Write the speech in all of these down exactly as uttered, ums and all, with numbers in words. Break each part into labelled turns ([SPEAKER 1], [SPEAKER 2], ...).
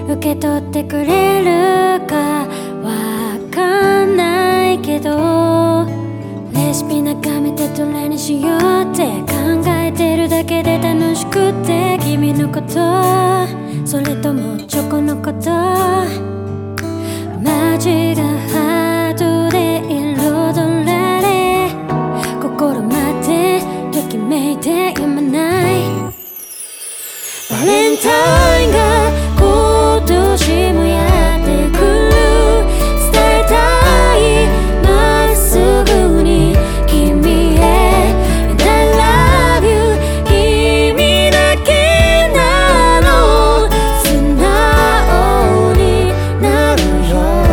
[SPEAKER 1] 受け取ってくれるかわかんないけど、レシピ眺めてどれにしようって考えてるだけで楽しくて、君のことそれともチョコのこと、街がハートで彩られ、心までときめいてやまない。バレンタインが今年もやってくる、伝えたいまっすぐに君へ And I love you 君だけなの、素直になるよ。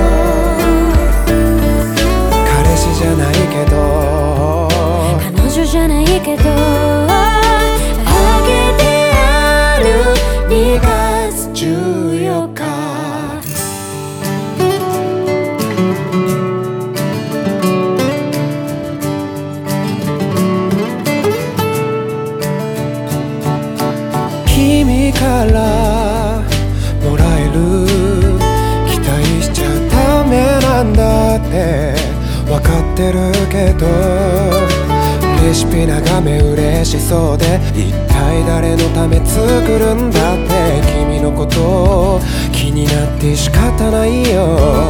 [SPEAKER 2] 彼氏じゃないけど
[SPEAKER 1] 彼女じゃないけど、あげてあるにがつじゅうよっか。
[SPEAKER 2] 君からもらえる、期待しちゃダメなんだってわかってるけど、レシピ眺め嬉しそうで、一体誰のため作るんだって、君のこと気になって仕方ないよ。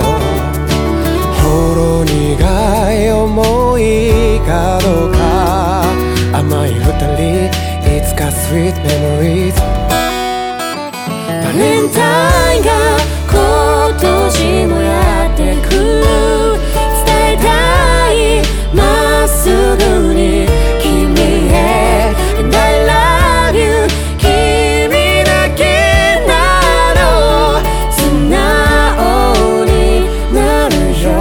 [SPEAKER 2] ほろ苦い思いがどうか、甘い二人いつか Sweet Memories。
[SPEAKER 1] バレンタインが今年もやってくる、伝えたいまっすぐに君へ And I love you 君だけなの、素直になるよ。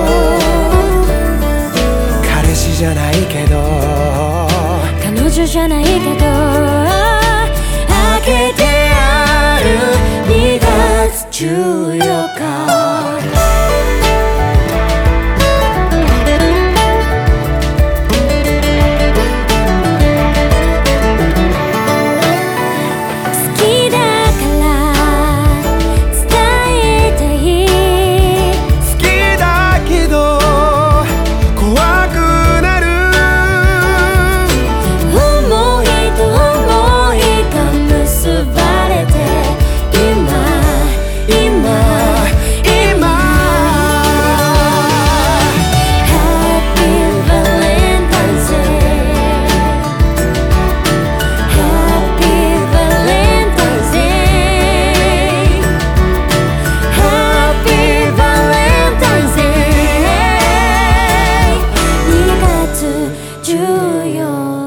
[SPEAKER 2] 彼氏じゃないけど
[SPEAKER 1] 彼女じゃないけど、あげてあるにがつじゅうよっか。じゅうよっか